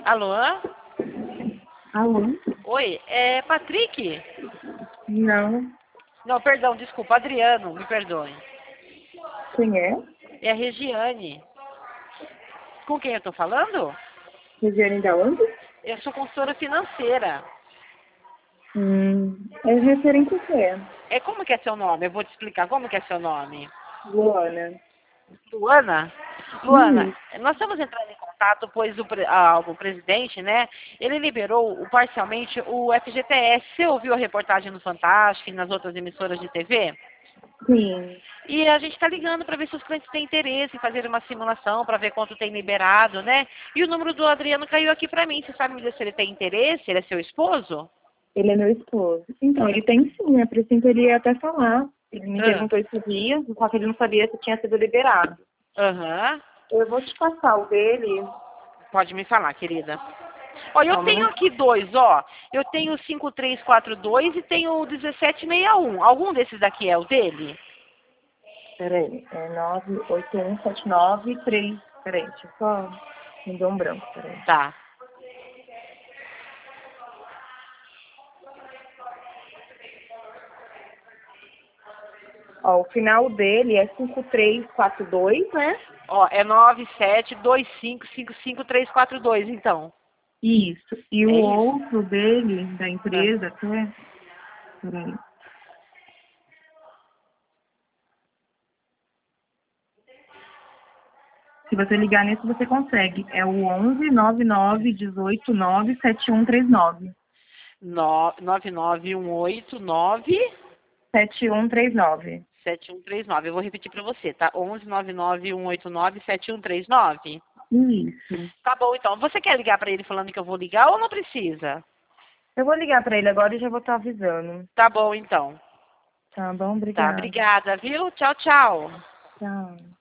Alô? Alô? Oi, é Patrick? Não. Não, perdão, desculpa, Adriano, me perdoe. Quem é? É a Regiane. Com quem eu tô falando? Regiane da onde? Eu sou consultora financeira. É referente a quê? É, como que é seu nome? Eu vou te explicar como que é seu nome. Luana. Luana? Luana, Hum, nós estamos entrando em contato, pois o presidente, né, ele liberou parcialmente o FGTS. Você ouviu a reportagem no Fantástico e nas outras emissoras de TV? sim. E a gente está ligando para ver se os clientes têm interesse em fazer uma simulação, para ver quanto tem liberado, né? E o número do Adriano caiu aqui para mim. Você sabe me dizer se ele tem interesse? Ele é seu esposo? Ele é meu esposo. Então, ele tem sim, é por isso que ele ia até falar. Ele me Ah, perguntou esses dias, só que ele não sabia se tinha sido liberado. Aham. Eu vou te passar o dele. Pode me falar, querida. Ó, eu Calma, tenho né? aqui dois, ó. Eu tenho o 5342 e tenho o 1761. Algum desses daqui é o dele? Peraí, é 98179-3. Peraí, deixa eu só... Me deu um branco, peraí. Tá. Ó, o final dele é 5342, né? Ó, é 9725555342, então. Isso. E o É isso? outro dele, da Ah. empresa, até. Peraí. Se você ligar nesse, você consegue. É o 11 99 18 9 7139. 99189 7139. 7139. Eu vou repetir para você, tá? 11 99189 7139. Isso. Tá bom, então. Você quer ligar para ele falando que eu vou ligar ou não precisa? Eu vou ligar pra ele agora e já vou estar avisando. Tá bom, então. Tá bom? Tá, Obrigada. obrigada, viu? Tchau, tchau. Tchau.